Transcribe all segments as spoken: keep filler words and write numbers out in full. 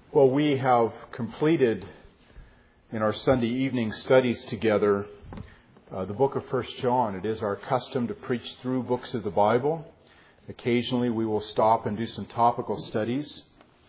Well, we have completed in our Sunday evening studies together uh, the book of First John. It is our custom to preach through books of the Bible. Occasionally we will stop and do some topical studies.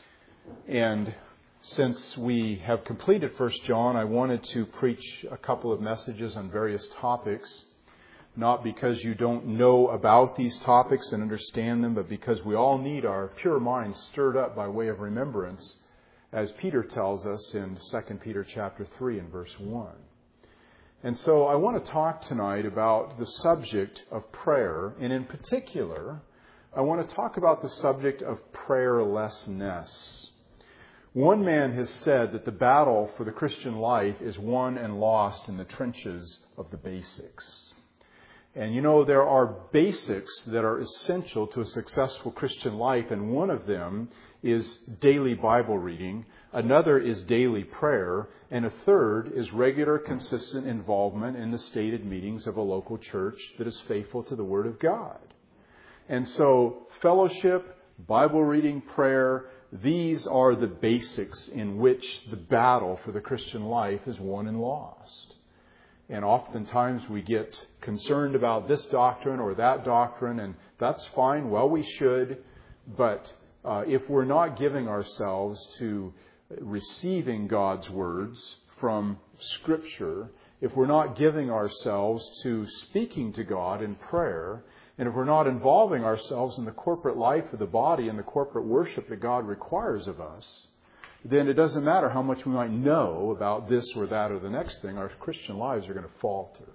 And since we have completed First John, I wanted to preach a couple of messages on various topics. Not because you don't know about these topics and understand them, but because we all need our pure minds stirred up by way of remembrance, as Peter tells us in Second Peter chapter three and verse one. And so I want to talk tonight about the subject of prayer, and in particular, I want to talk about the subject of prayerlessness. One man has said that the battle for the Christian life is won and lost in the trenches of the basics. And you know, there are basics that are essential to a successful Christian life, and one of them is daily Bible reading, another is daily prayer, and a third is regular, consistent involvement in the stated meetings of a local church that is faithful to the Word of God. And so, fellowship, Bible reading, prayer, these are the basics in which the battle for the Christian life is won and lost. And oftentimes we get concerned about this doctrine or that doctrine, and that's fine. Well, we should. But uh, if we're not giving ourselves to receiving God's words from Scripture, if we're not giving ourselves to speaking to God in prayer, and if we're not involving ourselves in the corporate life of the body and the corporate worship that God requires of us, then it doesn't matter how much we might know about this or that or the next thing. Our Christian lives are going to falter.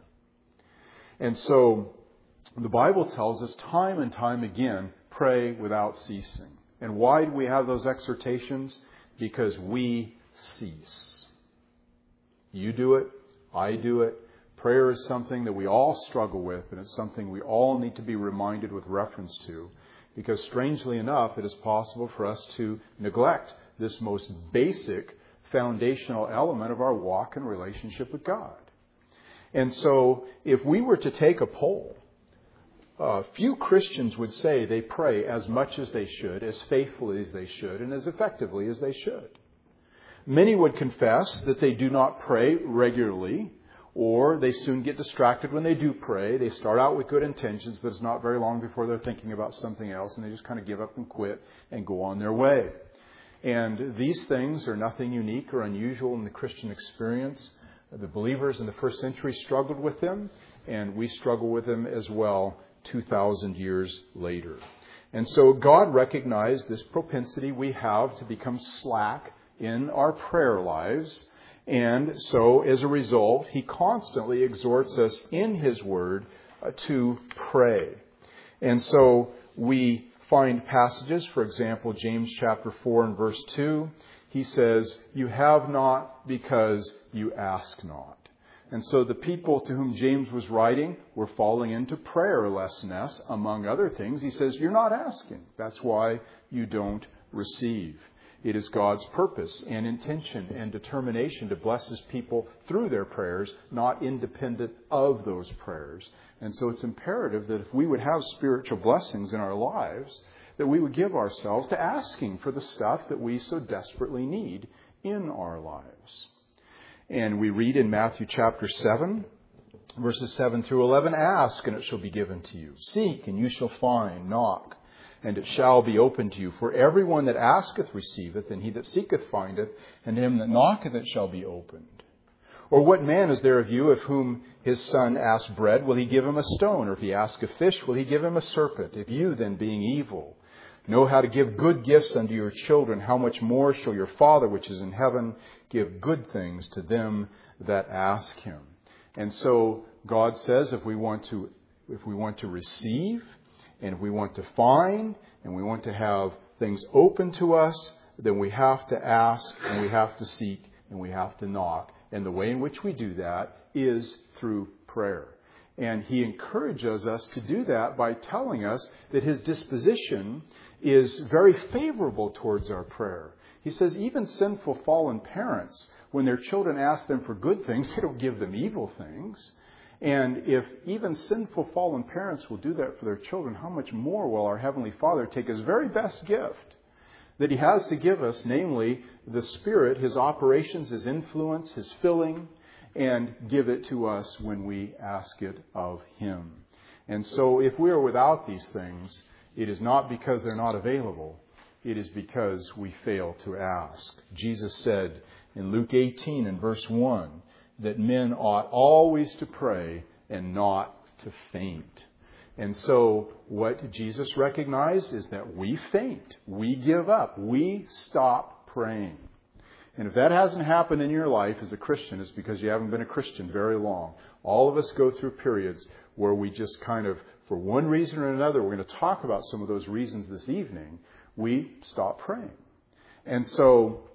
And so the Bible tells us time and time again, pray without ceasing. And why do we have those exhortations? Because we cease. You do it. I do it. Prayer is something that we all struggle with, and it's something we all need to be reminded with reference to. Because strangely enough, it is possible for us to neglect this most basic foundational element of our walk and relationship with God. And so if we were to take a poll, uh, few Christians would say they pray as much as they should, as faithfully as they should, and as effectively as they should. Many would confess that they do not pray regularly, or they soon get distracted when they do pray. They start out with good intentions, but it's not very long before they're thinking about something else, and they just kind of give up and quit and go on their way. And these things are nothing unique or unusual in the Christian experience. The believers in the first century struggled with them, and we struggle with them as well two thousand years later. And so God recognized this propensity we have to become slack in our prayer lives. And so, as a result, He constantly exhorts us in His Word uh, to pray. And so we find passages, for example, James chapter four and verse two. He says, "You have not because you ask not." And so the people to whom James was writing were falling into prayerlessness, among other things. He says, you're not asking. That's why you don't receive. It is God's purpose and intention and determination to bless His people through their prayers, not independent of those prayers. And so it's imperative that if we would have spiritual blessings in our lives, that we would give ourselves to asking for the stuff that we so desperately need in our lives. And we read in Matthew chapter seven, verses seven through eleven, "Ask, and it shall be given to you. Seek, and you shall find. Knock, and it shall be opened to you. For everyone that asketh receiveth, and he that seeketh findeth, and him that knocketh it shall be opened. Or what man is there of you, of whom his son asks bread, will he give him a stone? Or if he ask a fish, will he give him a serpent? If you then, being evil, know how to give good gifts unto your children, how much more shall your Father which is in heaven give good things to them that ask Him?" And so God says if we want to, if we want to receive, and if we want to find, and we want to have things open to us, then we have to ask, and we have to seek, and we have to knock. And the way in which we do that is through prayer. And He encourages us to do that by telling us that His disposition is very favorable towards our prayer. He says even sinful fallen parents, when their children ask them for good things, they don't give them evil things. And if even sinful fallen parents will do that for their children, how much more will our Heavenly Father take His very best gift, that He has to give us, namely the Spirit, His operations, His influence, His filling, and give it to us when we ask it of Him. And so if we are without these things, it is not because they're not available. It is because we fail to ask. Jesus said in Luke eighteen and verse one that men ought always to pray and not to faint. And so what Jesus recognized is that we faint, we give up, we stop praying. And if that hasn't happened in your life as a Christian, it's because you haven't been a Christian very long. All of us go through periods where we just kind of, for one reason or another, we're going to talk about some of those reasons this evening, we stop praying. And so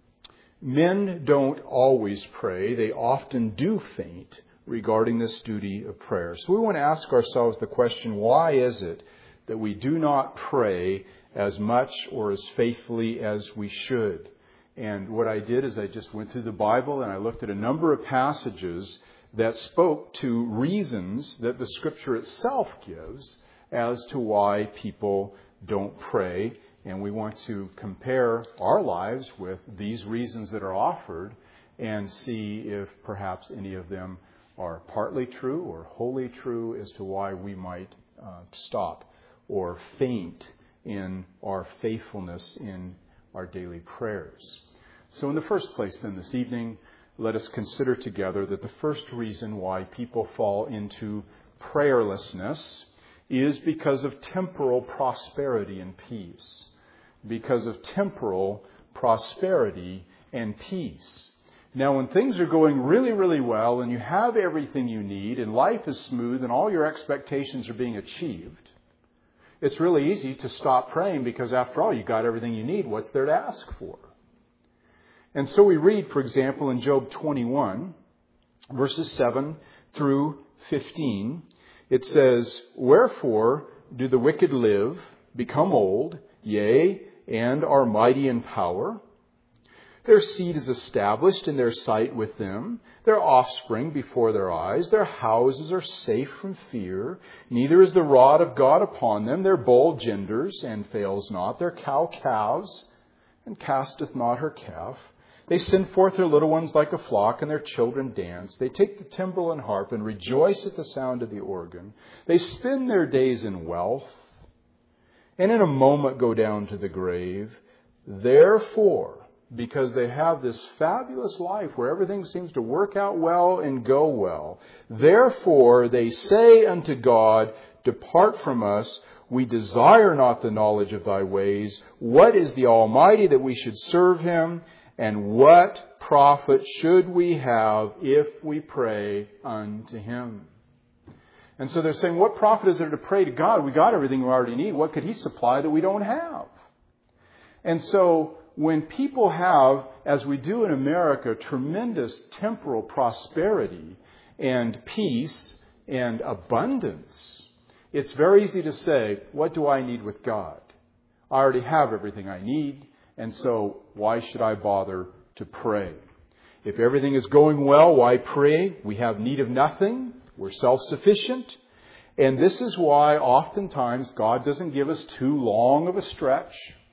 men don't always pray. They often do faint regarding this duty of prayer. So we want to ask ourselves the question, why is it that we do not pray as much or as faithfully as we should? And what I did is I just went through the Bible and I looked at a number of passages that spoke to reasons that the Scripture itself gives as to why people don't pray. And we want to compare our lives with these reasons that are offered and see if perhaps any of them are partly true or wholly true as to why we might uh, stop or faint in our faithfulness in our daily prayers. So in the first place then this evening, let us consider together that the first reason why people fall into prayerlessness is because of temporal prosperity and peace. Because of temporal prosperity and peace. Now, when things are going really, really well and you have everything you need and life is smooth and all your expectations are being achieved, it's really easy to stop praying because, after all, you got everything you need. What's there to ask for? And so we read, for example, in Job twenty-one, verses seven through fifteen, it says, "Wherefore do the wicked live, become old, yea, and are mighty in power? Their seed is established in their sight with them, their offspring before their eyes. Their houses are safe from fear. Neither is the rod of God upon them. Their bull genders and fails not. Their cow calves and casteth not her calf. They send forth their little ones like a flock, and their children dance. They take the timbrel and harp and rejoice at the sound of the organ. They spend their days in wealth, and in a moment go down to the grave. Therefore, because they have this fabulous life where everything seems to work out well and go well, therefore they say unto God, Depart from us. We desire not the knowledge of thy ways. What is the Almighty that we should serve him? And what profit should we have if we pray unto him?" And so they're saying, what profit is there to pray to God? We got everything we already need. What could he supply that we don't have? And so when people have, as we do in America, tremendous temporal prosperity and peace and abundance, it's very easy to say, what do I need with God? I already have everything I need, and so why should I bother to pray? If everything is going well, why pray? We have need of nothing. We're self-sufficient. And this is why oftentimes God doesn't give us too long of a stretch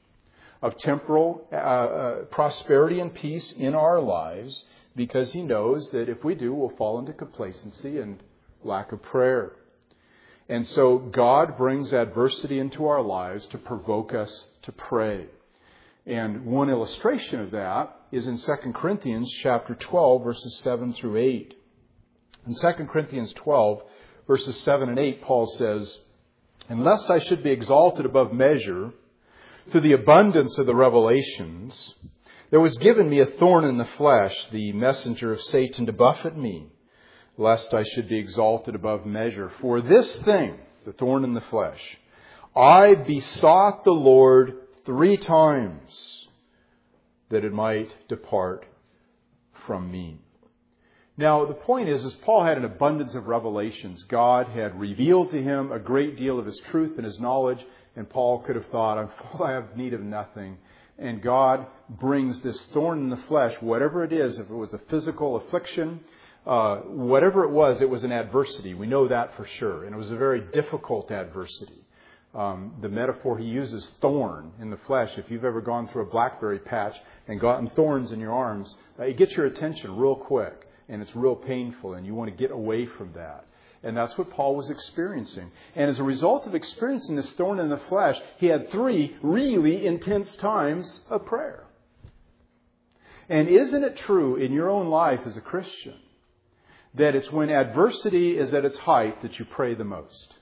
of temporal uh, uh, prosperity and peace in our lives, because he knows that if we do, we'll fall into complacency and lack of prayer. And so God brings adversity into our lives to provoke us to pray. And one illustration of that is in Second Corinthians chapter twelve, verses seven through eight. In Second Corinthians twelve, verses seven and eight, Paul says, "And lest I should be exalted above measure through the abundance of the revelations, there was given me a thorn in the flesh, the messenger of Satan to buffet me, lest I should be exalted above measure. For this thing," the thorn in the flesh, "I besought the Lord three times that it might depart from me." Now, the point is, is Paul had an abundance of revelations. God had revealed to him a great deal of his truth and his knowledge, and Paul could have thought, I'm full, I have need of nothing. And God brings this thorn in the flesh, whatever it is, if it was a physical affliction, uh, whatever it was, it was an adversity. We know that for sure. And it was a very difficult adversity. Um, the metaphor he uses, thorn in the flesh. If you've ever gone through a blackberry patch and gotten thorns in your arms, uh, it gets your attention real quick, and it's real painful, and you want to get away from that. And that's what Paul was experiencing. And as a result of experiencing this thorn in the flesh, he had three really intense times of prayer. And isn't it true in your own life as a Christian that it's when adversity is at its height that you pray the most?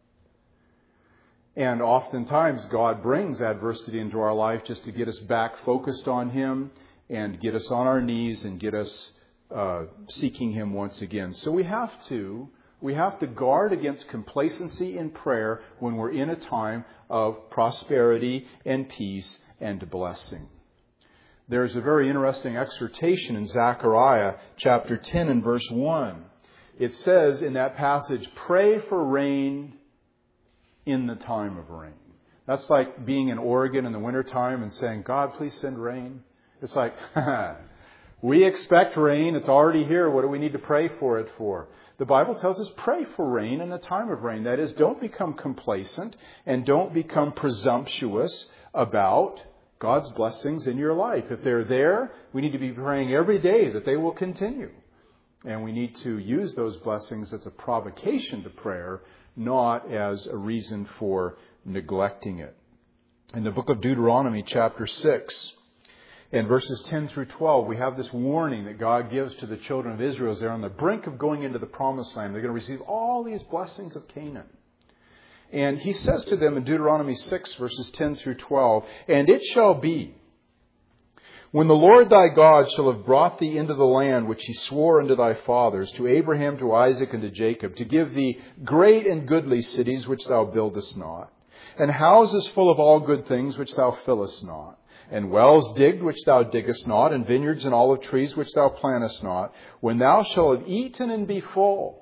And oftentimes God brings adversity into our life just to get us back focused on Him and get us on our knees and get us uh, seeking Him once again. So we have to we have to guard against complacency in prayer when we're in a time of prosperity and peace and blessing. There's a very interesting exhortation in Zechariah chapter ten and verse one. It says in that passage, "Pray for rain in the time of rain." That's like being in Oregon in the wintertime and saying, "God, please send rain." It's like, we expect rain. It's already here. What do we need to pray for it for? The Bible tells us pray for rain in the time of rain. That is, don't become complacent and don't become presumptuous about God's blessings in your life. If they're there, we need to be praying every day that they will continue. And we need to use those blessings as a provocation to prayer, not as a reason for neglecting it. In the book of Deuteronomy, chapter six, in verses ten through twelve, we have this warning that God gives to the children of Israel as they're on the brink of going into the promised land. They're going to receive all these blessings of Canaan. And He says to them in Deuteronomy six, verses ten through twelve, "And it shall be, when the Lord thy God shall have brought thee into the land which He swore unto thy fathers, to Abraham, to Isaac, and to Jacob, to give thee great and goodly cities which thou buildest not, and houses full of all good things which thou fillest not, and wells digged which thou diggest not, and vineyards and olive trees which thou plantest not, when thou shalt have eaten and be full,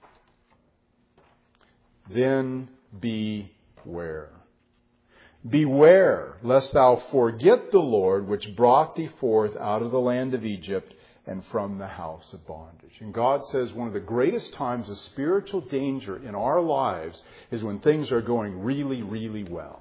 then beware. Beware lest thou forget the Lord which brought thee forth out of the land of Egypt and from the house of bondage." And God says one of the greatest times of spiritual danger in our lives is when things are going really, really well.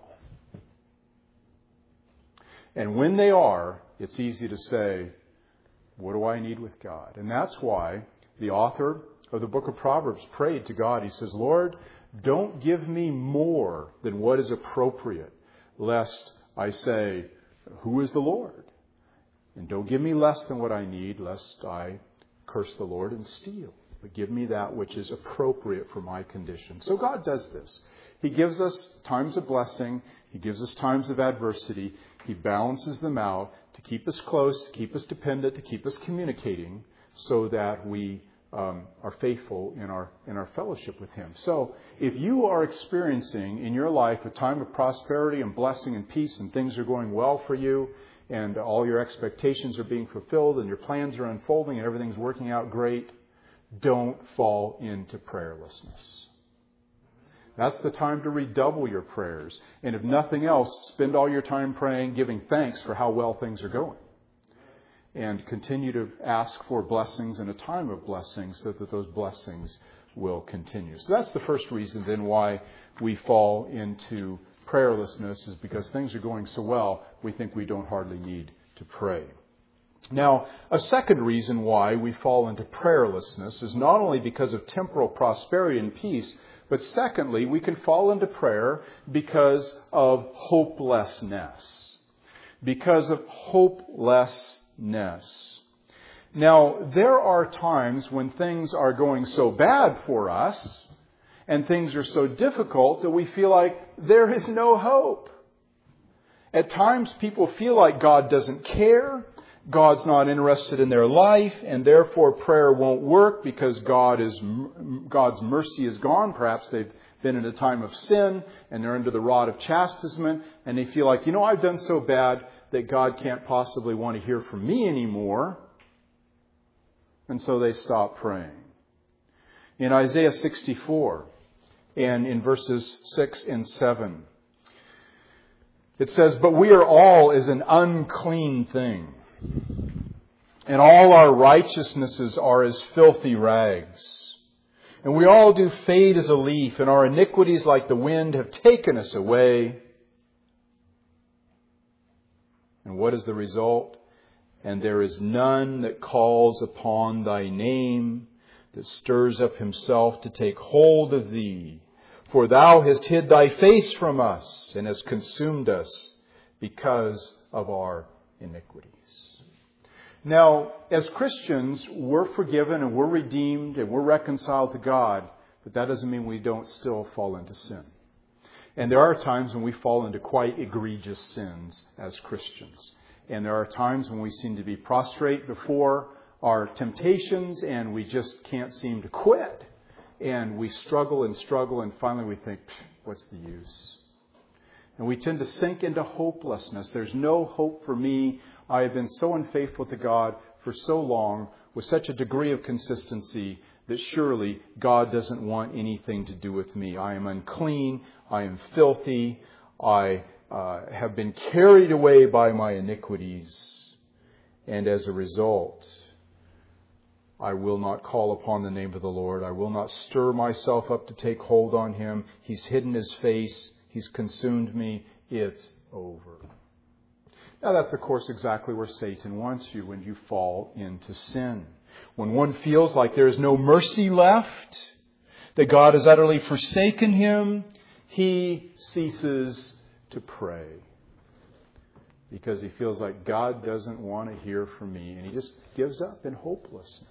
And when they are, it's easy to say, what do I need with God? And that's why the author of the book of Proverbs prayed to God. He says, "Lord, don't give me more than what is appropriate, lest I say, who is the Lord? And don't give me less than what I need, lest I curse the Lord and steal. But give me that which is appropriate for my condition." So God does this. He gives us times of blessing. He gives us times of adversity. He balances them out to keep us close, to keep us dependent, to keep us communicating so that we um, are faithful in our in our fellowship with Him. So if you are experiencing in your life a time of prosperity and blessing and peace and things are going well for you and all your expectations are being fulfilled and your plans are unfolding and everything's working out great, don't fall into prayerlessness. That's the time to redouble your prayers. And if nothing else, spend all your time praying, giving thanks for how well things are going. And continue to ask for blessings in a time of blessings so that those blessings will continue. So that's the first reason then why we fall into prayerlessness, is because things are going so well, we think we don't hardly need to pray. Now, a second reason why we fall into prayerlessness is not only because of temporal prosperity and peace, but secondly, we can fall into prayer because of hopelessness. Because of hopelessness. Now, there are times when things are going so bad for us and things are so difficult that we feel like there is no hope. At times, people feel like God doesn't care. God's not interested in their life, and therefore prayer won't work because God is God's mercy is gone. Perhaps they've been in a time of sin and they're under the rod of chastisement, and they feel like, you know, I've done so bad that God can't possibly want to hear from me anymore. And so they stop praying. In Isaiah sixty-four and in verses six and seven, it says, "But we are all as an unclean thing, and all our righteousnesses are as filthy rags. And we all do fade as a leaf, and our iniquities like the wind have taken us away. And what is the result? And there is none that calls upon thy name, that stirs up himself to take hold of thee. For thou hast hid thy face from us, and hast consumed us because of our iniquities. Now, as Christians, we're forgiven and we're redeemed and we're reconciled to God, but that doesn't mean we don't still fall into sin. And there are times when we fall into quite egregious sins as Christians. And there are times when we seem to be prostrate before our temptations and we just can't seem to quit. And we struggle and struggle and finally we think, what's the use? And we tend to sink into hopelessness. There's no hope for me. I have been so unfaithful to God for so long with such a degree of consistency that surely God doesn't want anything to do with me. I am unclean. I am filthy. I uh, have been carried away by my iniquities. And as a result, I will not call upon the name of the Lord. I will not stir myself up to take hold on Him. He's hidden His face. He's consumed me. It's over. Now that's, of course, exactly where Satan wants you when you fall into sin. When one feels like there is no mercy left, that God has utterly forsaken him, he ceases to pray. Because he feels like God doesn't want to hear from me, and he just gives up in hopelessness.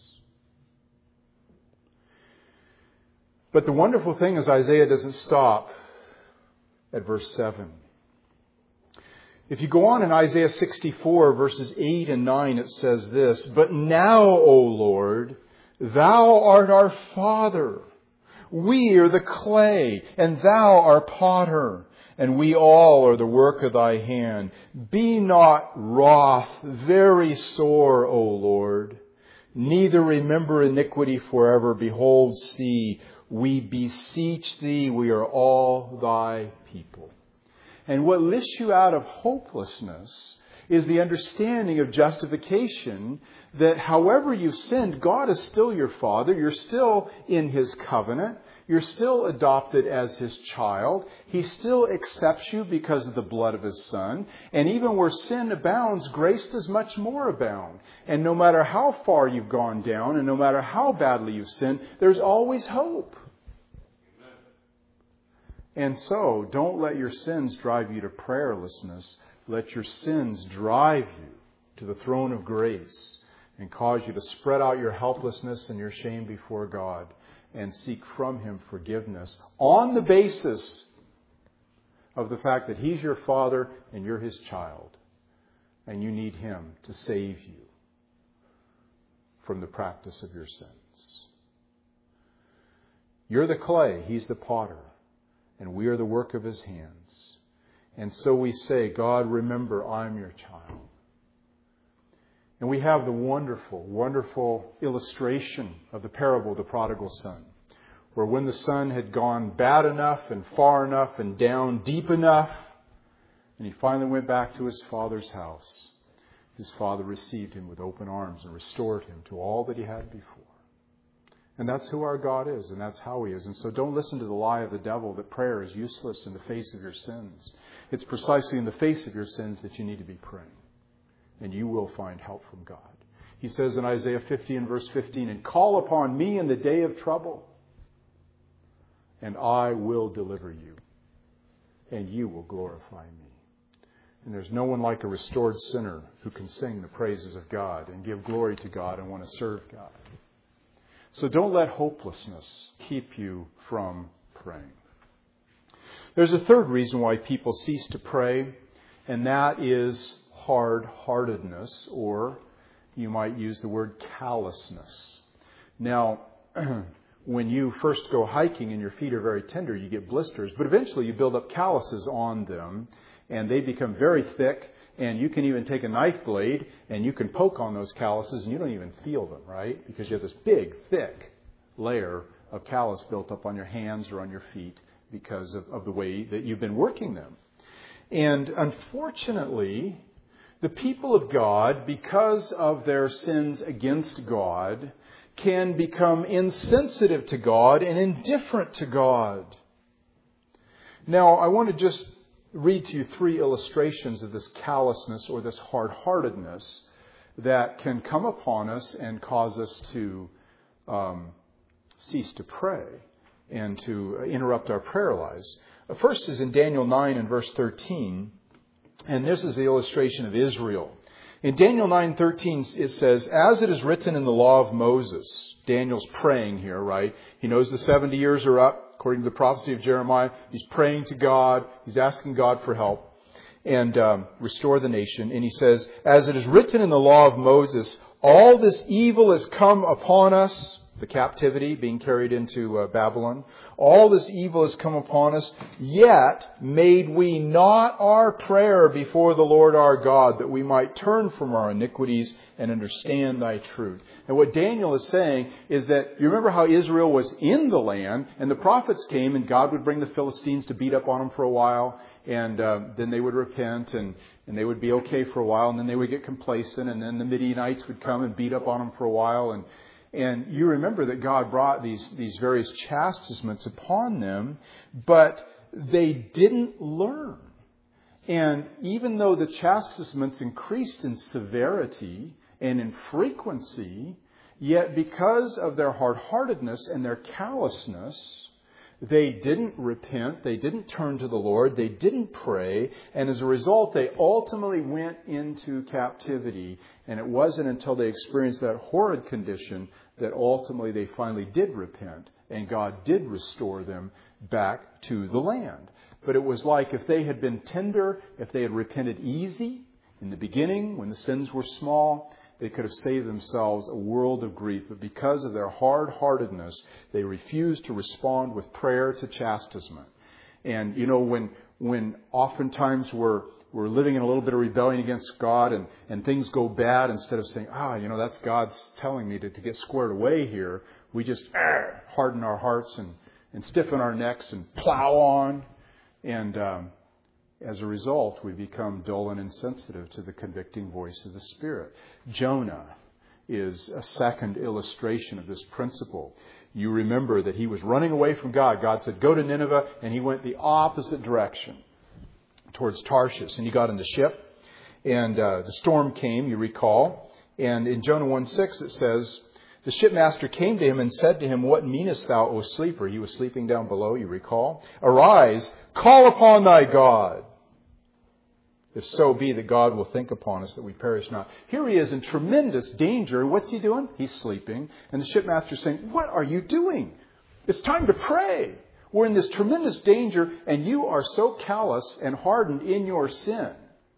But the wonderful thing is Isaiah doesn't stop at verse seven. If you go on in Isaiah sixty-four, verses eight and nine, it says this, "But now, O Lord, thou art our Father. We are the clay, and thou our potter, and we all are the work of thy hand. Be not wroth, very sore, O Lord. Neither remember iniquity forever. Behold, see, we beseech thee, we are all thy people." And what lifts you out of hopelessness is the understanding of justification, that however you've sinned, God is still your Father. You're still in His covenant. You're still adopted as His child. He still accepts you because of the blood of His Son. And even where sin abounds, grace does much more abound. And no matter how far you've gone down and no matter how badly you've sinned, there's always hope. And so, don't let your sins drive you to prayerlessness. Let your sins drive you to the throne of grace and cause you to spread out your helplessness and your shame before God and seek from Him forgiveness on the basis of the fact that He's your Father and you're His child. And you need Him to save you from the practice of your sins. You're the clay, He's the potter. And we are the work of His hands. And so we say, God, remember, I'm your child. And we have the wonderful, wonderful illustration of the parable of the prodigal son, where when the son had gone bad enough and far enough and down deep enough, and he finally went back to his father's house, his father received him with open arms and restored him to all that he had before. And that's who our God is, and that's how He is. And so don't listen to the lie of the devil that prayer is useless in the face of your sins. It's precisely in the face of your sins that you need to be praying. And you will find help from God. He says in Isaiah fifty and verse fifteen, "And call upon me in the day of trouble, and I will deliver you, and you will glorify me." And there's no one like a restored sinner who can sing the praises of God and give glory to God and want to serve God. So don't let hopelessness keep you from praying. There's a third reason why people cease to pray, and that is hard-heartedness, or you might use the word callousness. Now, when you first go hiking and your feet are very tender, you get blisters, but eventually you build up calluses on them, and they become very thick. And you can even take a knife blade and you can poke on those calluses and you don't even feel them, right? Because you have this big, thick layer of callus built up on your hands or on your feet because of, of the way that you've been working them. And unfortunately, the people of God, because of their sins against God, can become insensitive to God and indifferent to God. Now, I want to just read to you three illustrations of this callousness or this hard-heartedness that can come upon us and cause us to um, cease to pray and to interrupt our prayer lives. First is in Daniel nine and verse thirteen, and this is the illustration of Israel. In Daniel nine thirteen, it says, as it is written in the law of Moses. Daniel's praying here, right? He knows the seventy years are up, according to the prophecy of Jeremiah. He's praying to God. He's asking God for help and um, restore the nation. And he says, as it is written in the law of Moses, all this evil has come upon us, the captivity being carried into uh, Babylon. All this evil has come upon us, yet made we not our prayer before the Lord our God, that we might turn from our iniquities and understand thy truth. And what Daniel is saying is that, you remember how Israel was in the land, and the prophets came, and God would bring the Philistines to beat up on them for a while, and uh, then they would repent, and, and they would be okay for a while, and then they would get complacent, and then the Midianites would come and beat up on them for a while, and And you remember that God brought these, these various chastisements upon them, but they didn't learn. And even though the chastisements increased in severity and in frequency, yet because of their hard-heartedness and their callousness, they didn't repent, they didn't turn to the Lord, they didn't pray, and as a result, they ultimately went into captivity. And it wasn't until they experienced that horrid condition that ultimately they finally did repent, and God did restore them back to the land. But it was like if they had been tender, if they had repented easy in the beginning, when the sins were small, they could have saved themselves a world of grief. But because of their hard-heartedness, they refused to respond with prayer to chastisement. And, you know, when when oftentimes we're, we're living in a little bit of rebellion against God and, and things go bad, instead of saying, ah, you know, that's God's telling me to, to get squared away here, we just ah, harden our hearts and, and stiffen our necks and plow on. And um, as a result, we become dull and insensitive to the convicting voice of the Spirit. Jonah is a second illustration of this principle. You remember that he was running away from God. God said, go to Nineveh, and he went the opposite direction towards Tarshish. And he got in the ship, and uh, the storm came, you recall. And in Jonah one six it says, the shipmaster came to him and said to him, what meanest thou, O sleeper? He was sleeping down below, you recall. Arise, call upon thy God. If so be that God will think upon us that we perish not. Here he is in tremendous danger. What's he doing? He's sleeping. And the shipmaster is saying, what are you doing? It's time to pray. We're in this tremendous danger, and you are so callous and hardened in your sin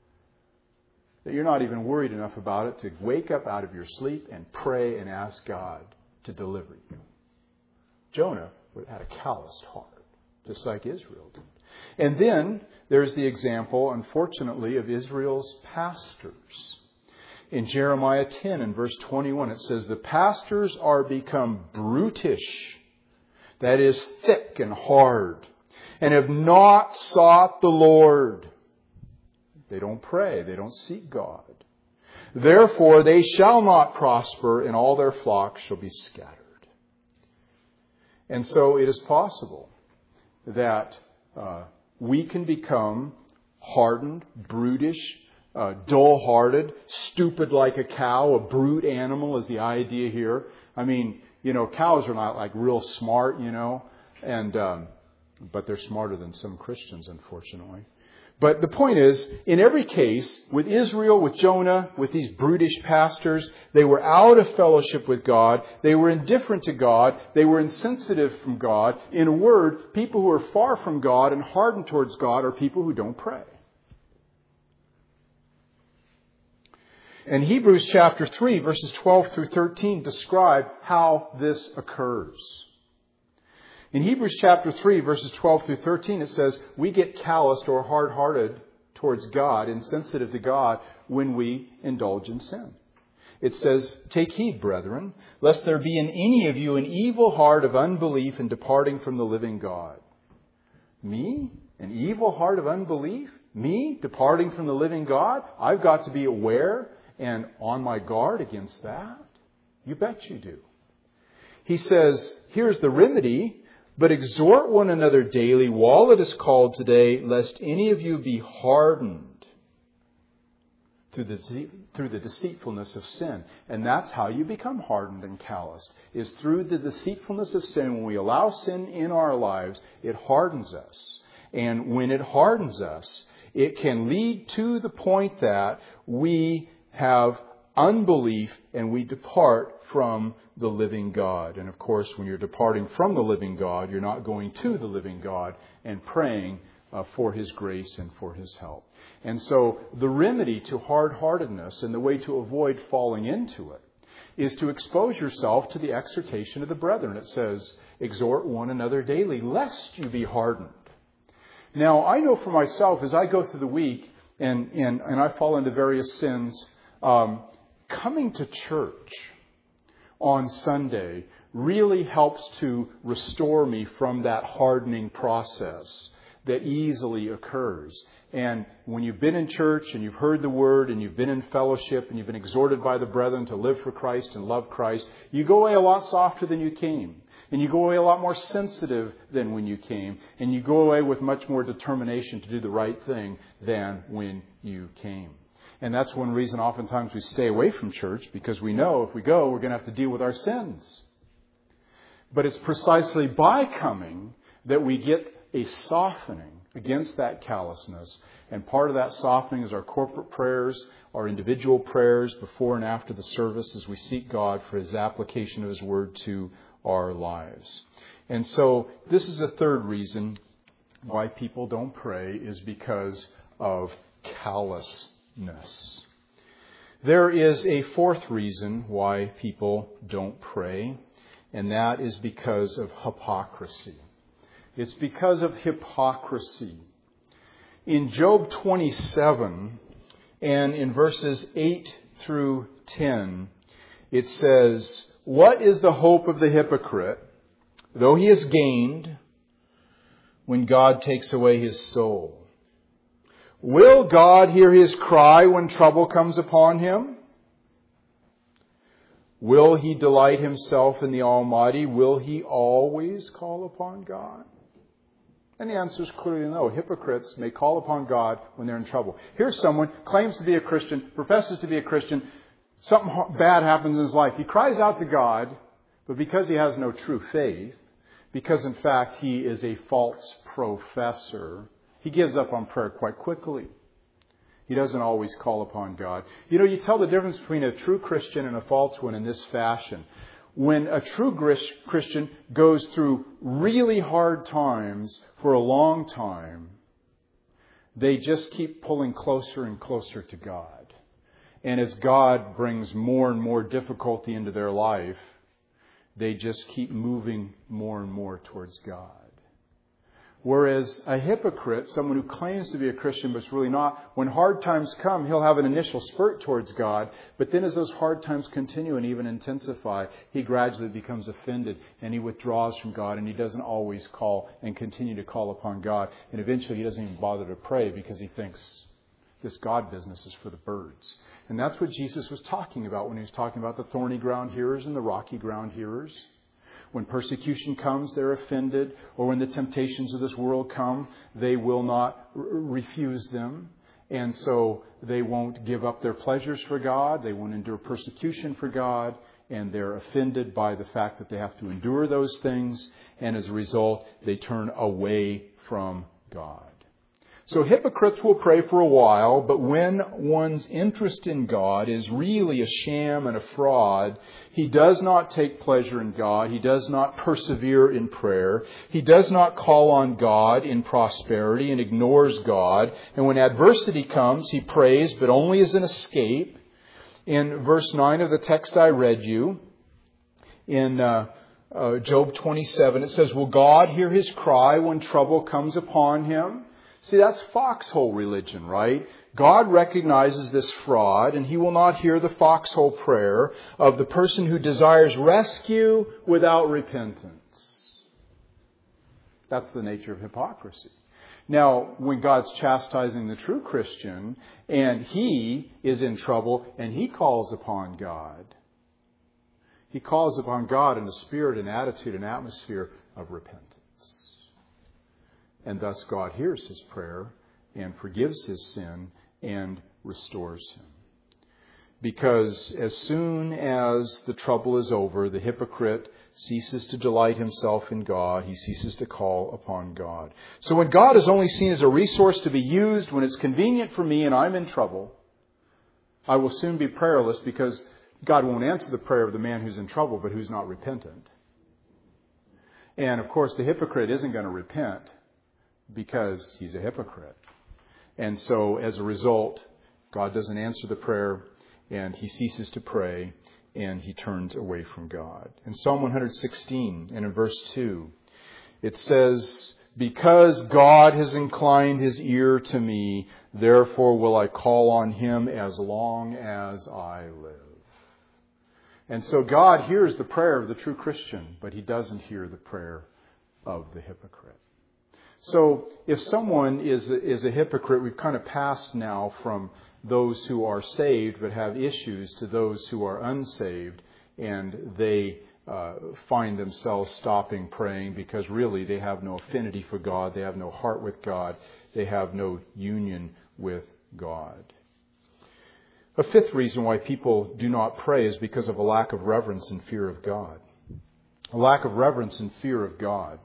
that you're not even worried enough about it to wake up out of your sleep and pray and ask God to deliver you. Jonah had a calloused heart, just like Israel did. And then there's the example, unfortunately, of Israel's pastors. In Jeremiah ten and verse twenty-one, it says, the pastors are become brutish, that is, thick and hard, and have not sought the Lord. They don't pray. They don't seek God. Therefore, they shall not prosper, and all their flocks shall be scattered. And so it is possible that uh, we can become hardened, brutish, uh, dull-hearted, stupid like a cow. A brute animal is the idea here. I mean, you know, cows are not like real smart, you know, and um, but they're smarter than some Christians, unfortunately. But the point is, in every case, with Israel, with Jonah, with these brutish pastors, they were out of fellowship with God. They were indifferent to God. They were insensitive from God. In a word, people who are far from God and hardened towards God are people who don't pray. And Hebrews chapter three, verses twelve through thirteen describe how this occurs. In Hebrews chapter three, verses twelve through thirteen, it says, we get calloused or hard-hearted towards God, insensitive to God, when we indulge in sin. It says, take heed, brethren, lest there be in any of you an evil heart of unbelief in departing from the living God. Me? An evil heart of unbelief? Me? Departing from the living God? I've got to be aware and on my guard against that? You bet you do. he says, here's the remedy, but exhort one another daily while it is called today, lest any of you be hardened through the, through the deceitfulness of sin. And that's how you become hardened and calloused, is through the deceitfulness of sin. When we allow sin in our lives, it hardens us. And when it hardens us, it can lead to the point that we have unbelief and we depart from the living God. And of course, when you're departing from the living God, you're not going to the living God and praying uh, for His grace and for His help. And so the remedy to hard-heartedness and the way to avoid falling into it is to expose yourself to the exhortation of the brethren. It says, exhort one another daily, lest you be hardened. Now, I know for myself, as I go through the week and, and, and I fall into various sins, um, coming to church on Sunday really helps to restore me from that hardening process that easily occurs. And when you've been in church and you've heard the Word and you've been in fellowship and you've been exhorted by the brethren to live for Christ and love Christ, you go away a lot softer than you came. And you go away a lot more sensitive than when you came. And you go away with much more determination to do the right thing than when you came. And that's one reason oftentimes we stay away from church, because we know if we go, we're going to have to deal with our sins. But it's precisely by coming that we get a softening against that callousness. And part of that softening is our corporate prayers, our individual prayers before and after the service as we seek God for His application of His Word to our lives. And so this is a third reason why people don't pray, is because of callousness. There is a fourth reason why people don't pray, and that is because of hypocrisy. It's because of hypocrisy. In Job twenty-seven and in verses eight through ten, it says, what is the hope of the hypocrite, though he has gained, when God takes away his soul? Will God hear his cry when trouble comes upon him? Will he delight himself in the Almighty? Will he always call upon God? And the answer is clearly no. Hypocrites may call upon God when they're in trouble. Here's someone, claims to be a Christian, professes to be a Christian. Something bad happens in his life. He cries out to God, but because he has no true faith, because in fact he is a false professor, he gives up on prayer quite quickly. He doesn't always call upon God. You know, you tell the difference between a true Christian and a false one in this fashion. When a true Christian goes through really hard times for a long time, they just keep pulling closer and closer to God. And as God brings more and more difficulty into their life, they just keep moving more and more towards God. Whereas a hypocrite, someone who claims to be a Christian but is really not, when hard times come, he'll have an initial spurt towards God. But then as those hard times continue and even intensify, he gradually becomes offended and he withdraws from God, and he doesn't always call and continue to call upon God. And eventually he doesn't even bother to pray because he thinks this God business is for the birds. And that's what Jesus was talking about when he was talking about the thorny ground hearers and the rocky ground hearers. When persecution comes, they're offended. Or when the temptations of this world come, they will not r- refuse them. And so they won't give up their pleasures for God. They won't endure persecution for God. And they're offended by the fact that they have to endure those things. And as a result, they turn away from God. So hypocrites will pray for a while, but when one's interest in God is really a sham and a fraud, he does not take pleasure in God. He does not persevere in prayer. He does not call on God in prosperity and ignores God. And when adversity comes, he prays, but only as an escape. In verse nine of the text I read you, in uh, uh, Job twenty-seven, it says, will God hear his cry when trouble comes upon him? See, that's foxhole religion, right? God recognizes this fraud, and he will not hear the foxhole prayer of the person who desires rescue without repentance. That's the nature of hypocrisy. Now, when God's chastising the true Christian, and he is in trouble, and he calls upon God, He calls upon God in a spirit and attitude and atmosphere of repentance. And thus God hears his prayer and forgives his sin and restores him. Because as soon as the trouble is over, the hypocrite ceases to delight himself in God. He ceases to call upon God. So when God is only seen as a resource to be used when it's convenient for me and I'm in trouble, I will soon be prayerless, because God won't answer the prayer of the man who's in trouble but who's not repentant. And of course the hypocrite isn't going to repent because he's a hypocrite. And so as a result, God doesn't answer the prayer, and he ceases to pray, and he turns away from God. In Psalm one sixteen and in verse two, it says, "Because God has inclined his ear to me, therefore will I call on him as long as I live." And so God hears the prayer of the true Christian, but he doesn't hear the prayer of the hypocrite. So if someone is a, is a hypocrite, we've kind of passed now from those who are saved but have issues to those who are unsaved, and they uh, find themselves stopping praying because really they have no affinity for God, they have no heart with God, they have no union with God. A fifth reason why people do not pray is because of a lack of reverence and fear of God. A lack of reverence and fear of God.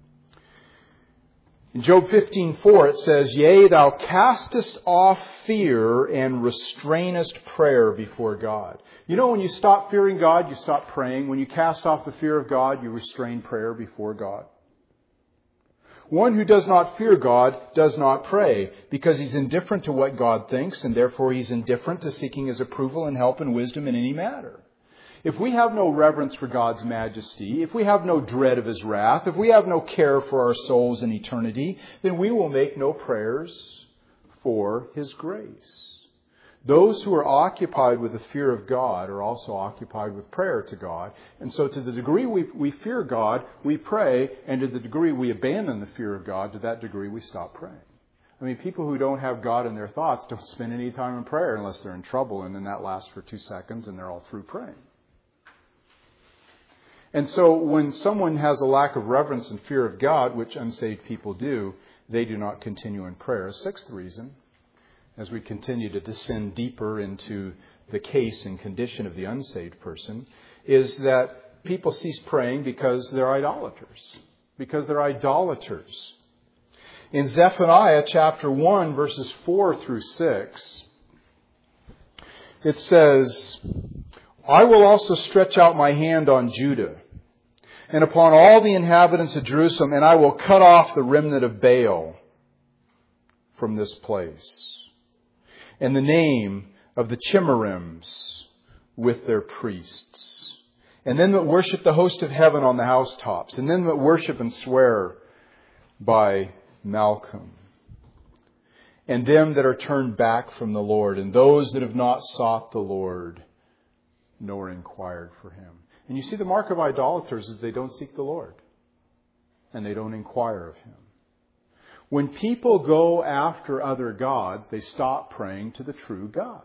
In Job fifteen four it says, "Yea, thou castest off fear and restrainest prayer before God." You know, when you stop fearing God, you stop praying. When you cast off the fear of God, you restrain prayer before God. One who does not fear God does not pray, because he's indifferent to what God thinks, and therefore he's indifferent to seeking his approval and help and wisdom in any matter. If we have no reverence for God's majesty, if we have no dread of his wrath, if we have no care for our souls in eternity, then we will make no prayers for his grace. Those who are occupied with the fear of God are also occupied with prayer to God. And so to the degree we, we fear God, we pray, and to the degree we abandon the fear of God, to that degree we stop praying. I mean, people who don't have God in their thoughts don't spend any time in prayer unless they're in trouble, and then that lasts for two seconds and they're all through praying. And so when someone has a lack of reverence and fear of God, which unsaved people do, they do not continue in prayer. A sixth reason, as we continue to descend deeper into the case and condition of the unsaved person, is that people cease praying because they're idolaters. Because they're idolaters. In Zephaniah chapter one, verses four through six, it says, "I will also stretch out my hand on Judah and upon all the inhabitants of Jerusalem, and I will cut off the remnant of Baal from this place, and the name of the Chimerims with their priests, and them that worship the host of heaven on the housetops, and them that worship and swear by Malcolm, and them that are turned back from the Lord, and those that have not sought the Lord, nor inquired for him." And you see, the mark of idolaters is they don't seek the Lord, and they don't inquire of him. When people go after other gods, they stop praying to the true God.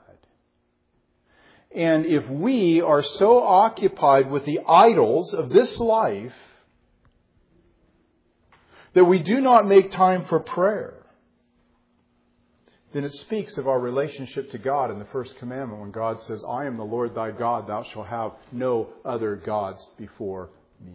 And if we are so occupied with the idols of this life that we do not make time for prayer, then it speaks of our relationship to God in the first commandment when God says, "I am the Lord thy God, thou shalt have no other gods before me."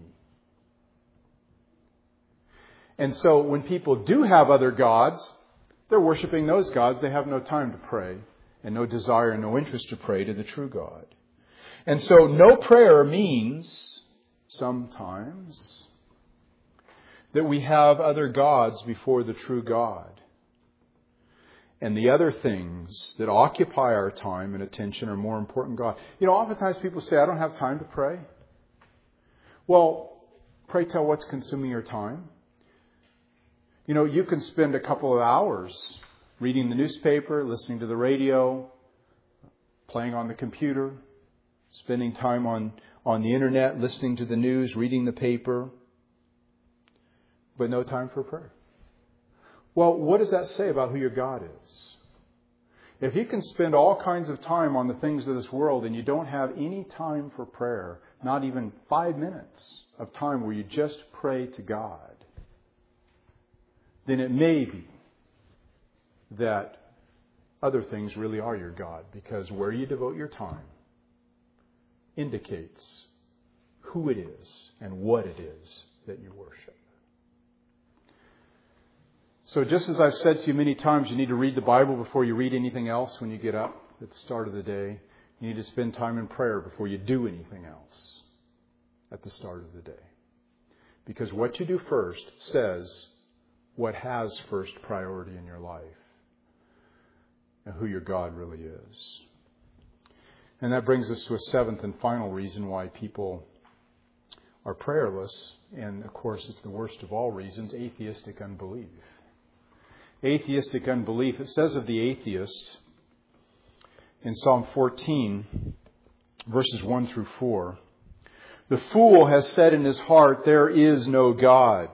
And so when people do have other gods, they're worshiping those gods. They have no time to pray and no desire and no interest to pray to the true God. And so no prayer means sometimes that we have other gods before the true God. And the other things that occupy our time and attention are more important than God. You know, oftentimes people say, "I don't have time to pray." Well, pray tell what's consuming your time. You know, you can spend a couple of hours reading the newspaper, listening to the radio, playing on the computer, spending time on, on the internet, listening to the news, reading the paper, but no time for prayer. Well, what does that say about who your God is? If you can spend all kinds of time on the things of this world and you don't have any time for prayer, not even five minutes of time where you just pray to God, then it may be that other things really are your God, because where you devote your time indicates who it is and what it is that you worship. So just as I've said to you many times, you need to read the Bible before you read anything else when you get up at the start of the day. You need to spend time in prayer before you do anything else at the start of the day. Because what you do first says what has first priority in your life and who your God really is. And that brings us to a seventh and final reason why people are prayerless. And of course, it's the worst of all reasons, atheistic unbelief. Atheistic unbelief. It says of the atheist in Psalm fourteen, verses one through four, "The fool has said in his heart, there is no God."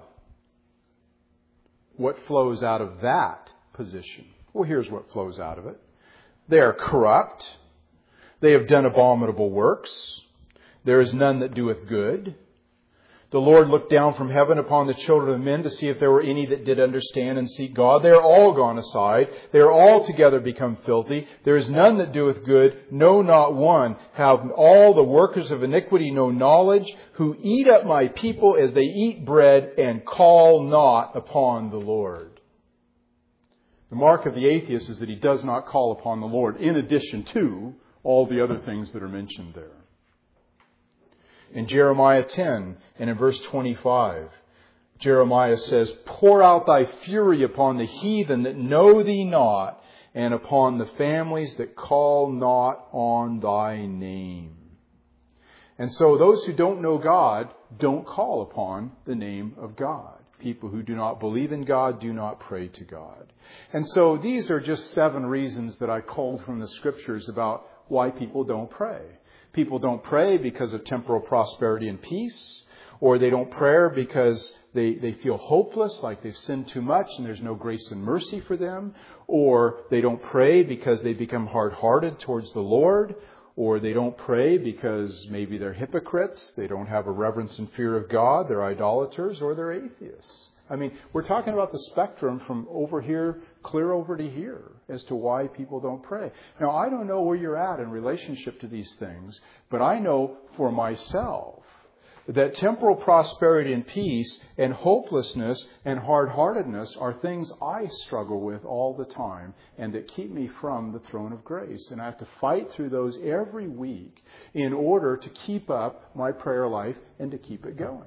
What flows out of that position? Well, here's what flows out of it. They are corrupt. They have done abominable works. There is none that doeth good. The Lord looked down from heaven upon the children of men to see if there were any that did understand and seek God. They are all gone aside. They are all together become filthy. There is none that doeth good, no, not one. Have all the workers of iniquity no knowledge, who eat up my people as they eat bread and call not upon the Lord. The mark of the atheist is that he does not call upon the Lord, in addition to all the other things that are mentioned there. In Jeremiah ten and in verse twenty-five, Jeremiah says, "Pour out thy fury upon the heathen that know thee not, and upon the families that call not on thy name." And so those who don't know God don't call upon the name of God. People who do not believe in God do not pray to God. And so these are just seven reasons that I culled from the Scriptures about why people don't pray. People don't pray because of temporal prosperity and peace, or they don't pray because they, they feel hopeless, like they've sinned too much and there's no grace and mercy for them, or they don't pray because they become hard-hearted towards the Lord, or they don't pray because maybe they're hypocrites, they don't have a reverence and fear of God, they're idolaters, or they're atheists. I mean, we're talking about the spectrum from over here clear over to here as to why people don't pray. Now, I don't know where you're at in relationship to these things, but I know for myself that temporal prosperity and peace and hopelessness and hard-heartedness are things I struggle with all the time and that keep me from the throne of grace. And I have to fight through those every week in order to keep up my prayer life and to keep it going.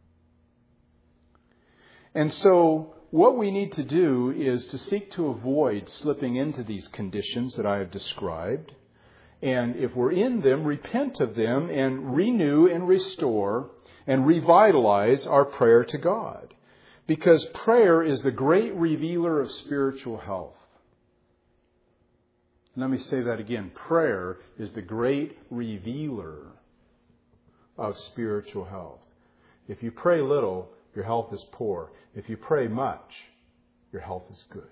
And so what we need to do is to seek to avoid slipping into these conditions that I have described. And if we're in them, repent of them and renew and restore and revitalize our prayer to God. Because prayer is the great revealer of spiritual health. Let me say that again. Prayer is the great revealer of spiritual health. If you pray little, your health is poor. If you pray much, your health is good.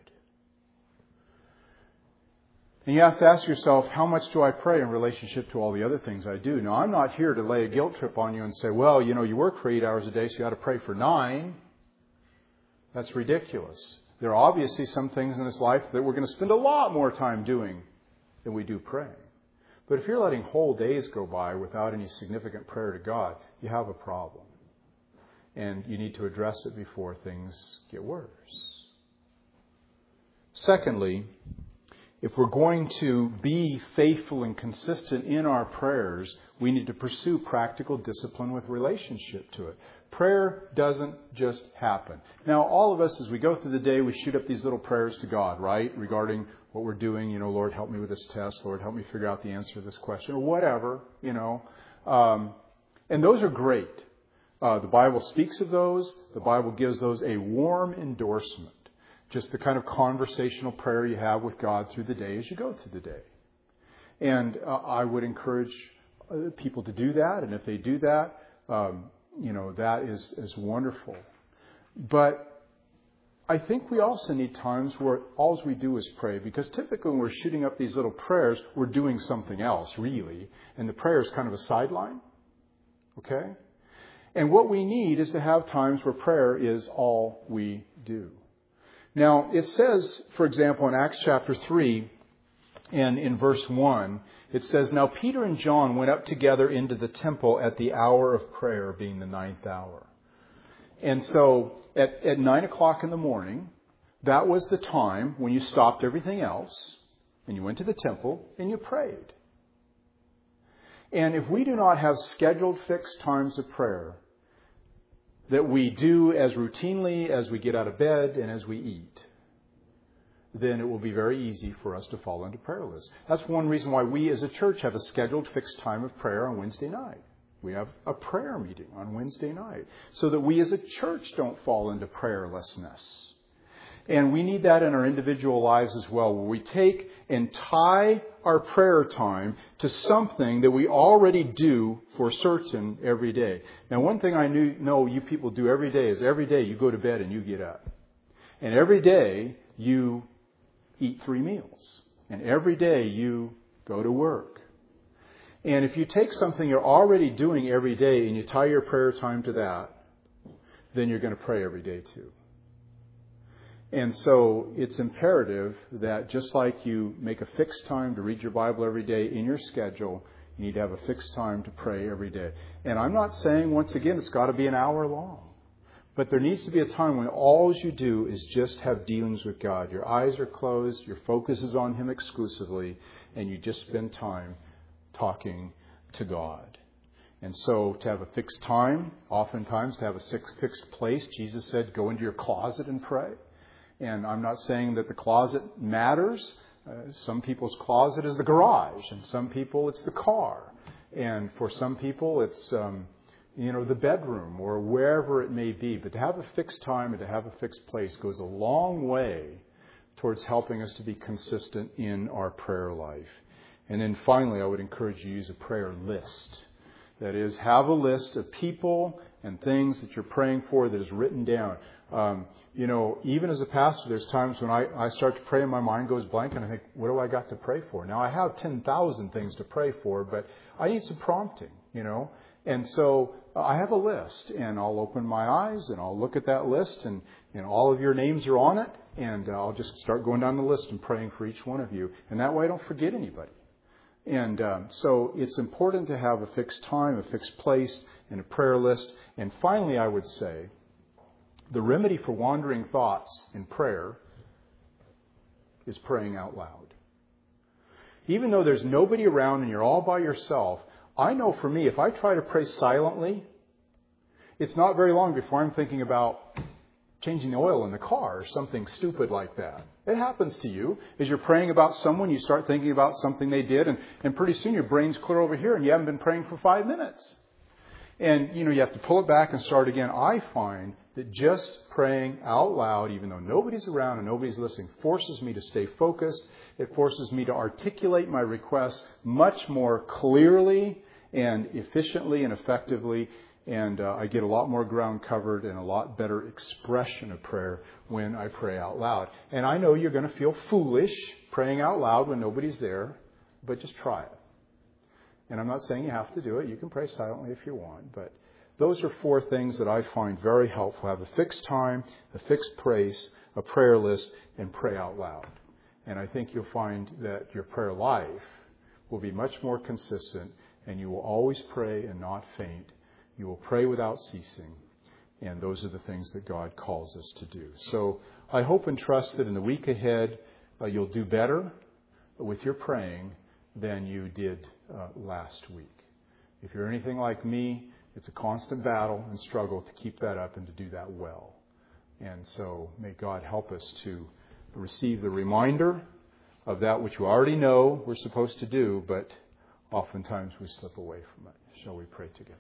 And you have to ask yourself, how much do I pray in relationship to all the other things I do? Now, I'm not here to lay a guilt trip on you and say, well, you know, you work for eight hours a day, so you ought to pray for nine. That's ridiculous. There are obviously some things in this life that we're going to spend a lot more time doing than we do praying. But if you're letting whole days go by without any significant prayer to God, you have a problem. And you need to address it before things get worse. Secondly, if we're going to be faithful and consistent in our prayers, we need to pursue practical discipline with relationship to it. Prayer doesn't just happen. Now, all of us, as we go through the day, we shoot up these little prayers to God, right? Regarding what we're doing. You know, Lord, help me with this test. Lord, help me figure out the answer to this question. Or whatever, you know. Um, and those are great. Uh, the Bible speaks of those. The Bible gives those a warm endorsement. Just the kind of conversational prayer you have with God through the day as you go through the day. And uh, I would encourage uh, people to do that. And if they do that, um, you know, that is, is wonderful. But I think we also need times where all we do is pray, because typically when we're shooting up these little prayers, we're doing something else, really. And the prayer is kind of a sideline. Okay? And what we need is to have times where prayer is all we do. Now, it says, for example, in Acts chapter three and in verse one, it says, "Now Peter and John went up together into the temple at the hour of prayer, being the ninth hour." And so at, at nine o'clock in the morning, that was the time when you stopped everything else and you went to the temple and you prayed. And if we do not have scheduled fixed times of prayer that we do as routinely as we get out of bed and as we eat, then it will be very easy for us to fall into prayerless. That's one reason why we as a church have a scheduled fixed time of prayer on Wednesday night. We have a prayer meeting on Wednesday night so that we as a church don't fall into prayerlessness. And we need that in our individual lives as well, where we take and tie our prayer time to something that we already do for certain every day. Now, one thing I knew, know you people do every day is every day you go to bed and you get up. And every day you eat three meals. And every day you go to work. And if you take something you're already doing every day and you tie your prayer time to that, then you're going to pray every day too. And so it's imperative that just like you make a fixed time to read your Bible every day in your schedule, you need to have a fixed time to pray every day. And I'm not saying, once again, it's got to be an hour long. But there needs to be a time when all you do is just have dealings with God. Your eyes are closed, your focus is on Him exclusively, and you just spend time talking to God. And so to have a fixed time, oftentimes to have a fixed place, Jesus said, go into your closet and pray. And I'm not saying that the closet matters. Uh, some people's closet is the garage, and some people it's the car. And for some people it's, um, you know, the bedroom or wherever it may be. But to have a fixed time and to have a fixed place goes a long way towards helping us to be consistent in our prayer life. And then finally, I would encourage you to use a prayer list. That is, have a list of people and things that you're praying for that is written down. Um, you know, even as a pastor, there's times when I, I start to pray and my mind goes blank and I think, what do I got to pray for? Now, I have ten thousand things to pray for, but I need some prompting, you know. And so uh, I have a list, and I'll open my eyes and I'll look at that list, and, and all of your names are on it, and uh, I'll just start going down the list and praying for each one of you. And that way I don't forget anybody. And um, so it's important to have a fixed time, a fixed place, and a prayer list. And finally, I would say, the remedy for wandering thoughts in prayer is praying out loud. Even though there's nobody around and you're all by yourself, I know for me, if I try to pray silently, it's not very long before I'm thinking about changing the oil in the car or something stupid like that. It happens to you. As you're praying about someone, you start thinking about something they did, and, and pretty soon your brain's clear over here and you haven't been praying for five minutes. And, you know, you have to pull it back and start again. I find that just praying out loud, even though nobody's around and nobody's listening, forces me to stay focused. It forces me to articulate my requests much more clearly and efficiently and effectively. And uh, I get a lot more ground covered and a lot better expression of prayer when I pray out loud. And I know you're going to feel foolish praying out loud when nobody's there, but just try it. And I'm not saying you have to do it. You can pray silently if you want. But those are four things that I find very helpful. Have a fixed time, a fixed place, a prayer list, and pray out loud. And I think you'll find that your prayer life will be much more consistent, and you will always pray and not faint. You will pray without ceasing. And those are the things that God calls us to do. So I hope and trust that in the week ahead, uh, you'll do better with your praying than you did uh, last week. If you're anything like me, it's a constant battle and struggle to keep that up and to do that well. And so may God help us to receive the reminder of that which we already know we're supposed to do, but oftentimes we slip away from it. Shall we pray together?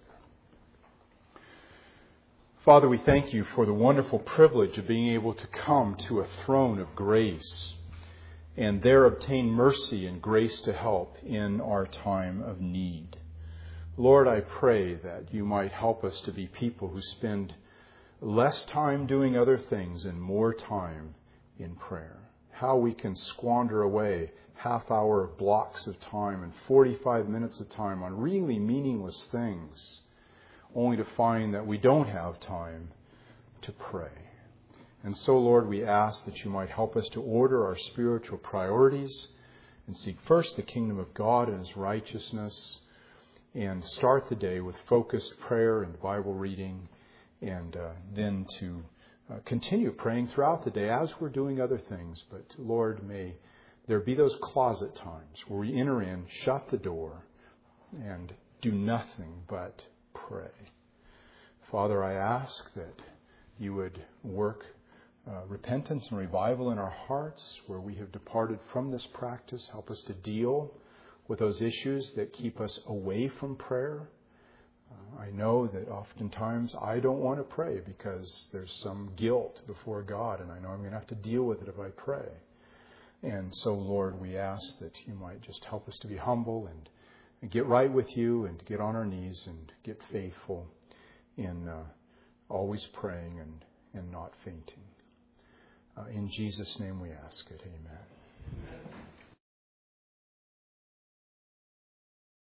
Father, we thank you for the wonderful privilege of being able to come to a throne of grace and there obtain mercy and grace to help in our time of need. Lord, I pray that you might help us to be people who spend less time doing other things and more time in prayer. How we can squander away half-hour blocks of time and forty-five minutes of time on really meaningless things, only to find that we don't have time to pray. And so, Lord, we ask that you might help us to order our spiritual priorities and seek first the kingdom of God and his righteousness, and start the day with focused prayer and Bible reading, and uh, then to uh, continue praying throughout the day as we're doing other things. But, Lord, may there be those closet times where we enter in, shut the door, and do nothing but pray. Father, I ask that you would work uh, repentance and revival in our hearts where we have departed from this practice. Help us to deal with those issues that keep us away from prayer. Uh, I know that oftentimes I don't want to pray because there's some guilt before God, and I know I'm going to have to deal with it if I pray. And so, Lord, we ask that you might just help us to be humble and, and get right with you and get on our knees and get faithful in uh, always praying and, and not fainting. Uh, in Jesus' name we ask it. Amen.